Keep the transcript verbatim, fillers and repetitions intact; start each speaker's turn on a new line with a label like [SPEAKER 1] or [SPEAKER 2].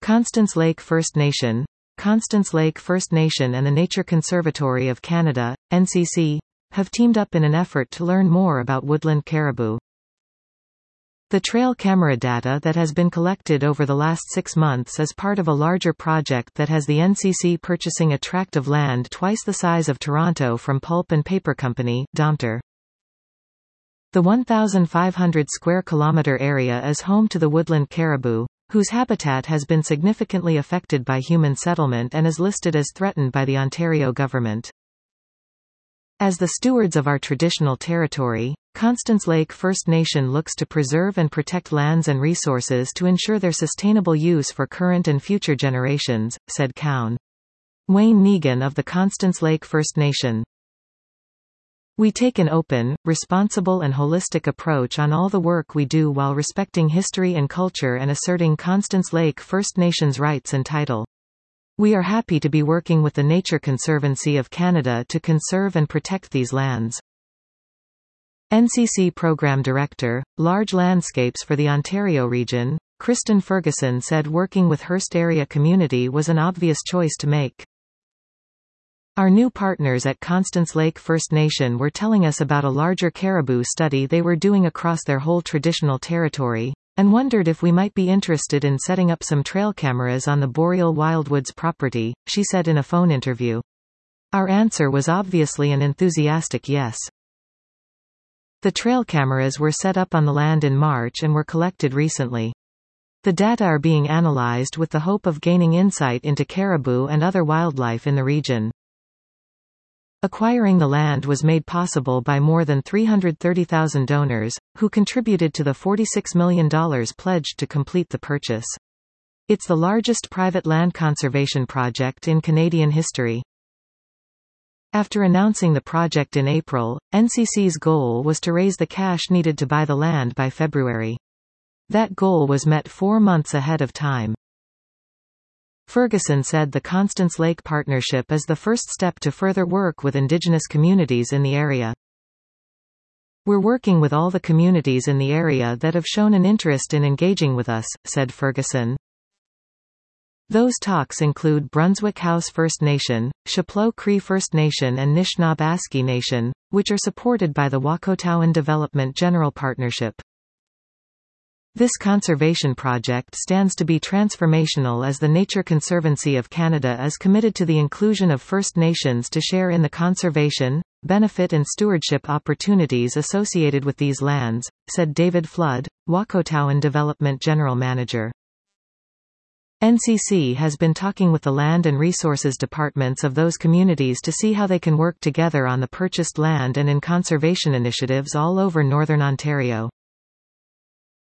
[SPEAKER 1] Constance Lake First Nation. Constance Lake First Nation and the Nature Conservatory of Canada, N C C, have teamed up in an effort to learn more about woodland caribou. The trail camera data that has been collected over the last six months is part of a larger project that has the N C C purchasing a tract of land twice the size of Toronto from pulp and paper company, Domtar. The one thousand five hundred square kilometre area is home to the woodland caribou, whose habitat has been significantly affected by human settlement and is listed as threatened by the Ontario government. As the stewards of our traditional territory, Constance Lake First Nation looks to preserve and protect lands and resources to ensure their sustainable use for current and future generations, said Cowan. Wayne Negan of the Constance Lake First Nation. We take an open, responsible and holistic approach on all the work we do while respecting history and culture and asserting Constance Lake First Nation's rights and title. We are happy to be working with the Nature Conservancy of Canada to conserve and protect these lands. N C C Program Director, Large Landscapes for the Ontario region, Kristen Ferguson said working with Hearst area community was an obvious choice to make. Our new partners at Constance Lake First Nation were telling us about a larger caribou study they were doing across their whole traditional territory, and wondered if we might be interested in setting up some trail cameras on the Boreal Wildwoods property, she said in a phone interview. Our answer was obviously an enthusiastic yes. The trail cameras were set up on the land in March and were collected recently. The data are being analyzed with the hope of gaining insight into caribou and other wildlife in the region. Acquiring the land was made possible by more than three hundred thirty thousand donors, who contributed to the forty-six million dollars pledged to complete the purchase. It's the largest private land conservation project in Canadian history. After announcing the project in April, N C C's goal was to raise the cash needed to buy the land by February. That goal was met four months ahead of time. Ferguson said the Constance Lake Partnership is the first step to further work with Indigenous communities in the area. We're working with all the communities in the area that have shown an interest in engaging with us, said Ferguson. Those talks include Brunswick House First Nation, Chapleau Cree First Nation and Nishnawbe Nation, which are supported by the Wahcotowan Development General Partnership. This conservation project stands to be transformational as the Nature Conservancy of Canada is committed to the inclusion of First Nations to share in the conservation, benefit and stewardship opportunities associated with these lands, said David Flood, Wahcotowan Development General Manager. N C C has been talking with the land and resources departments of those communities to see how they can work together on the purchased land and in conservation initiatives all over Northern Ontario.